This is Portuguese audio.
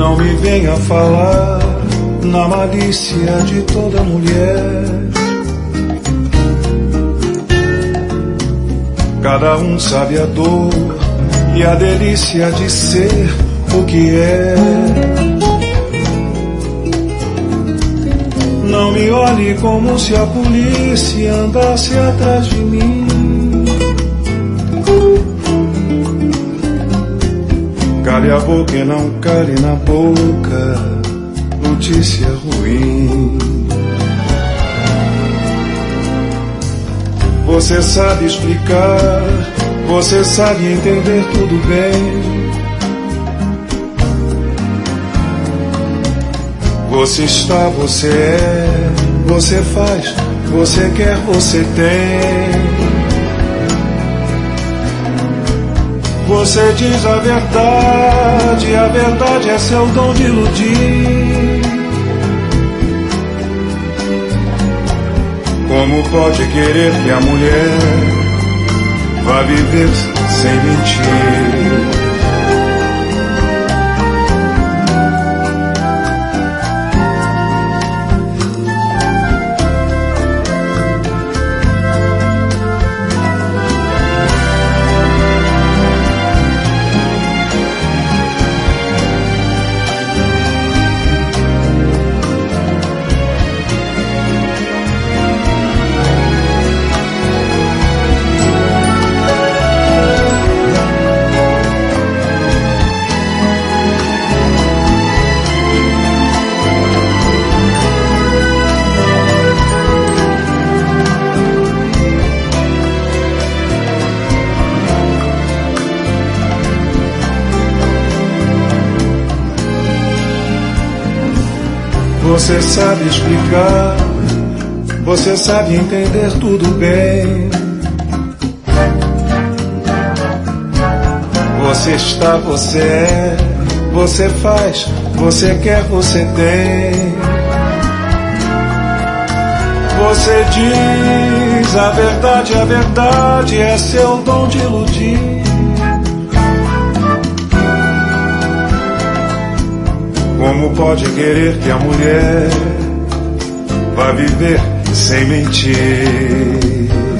Não me venha falar na malícia de toda mulher. Cada um sabe a dor e a delícia de ser o que é. Não me olhe como se a polícia andasse atrás de mim. Cale a boca e não cale na boca notícia ruim. Você sabe explicar, você sabe entender tudo bem. Você está, você é, você faz, você quer, você tem. Você diz a verdade é seu dom de iludir. Como pode querer que a mulher vá viver sem mentir? Você sabe explicar, você sabe entender tudo bem. Você está, você é, você faz, você quer, você tem. Você diz a verdade é seu dom de iludir. Como pode querer que a mulher vá viver sem mentir?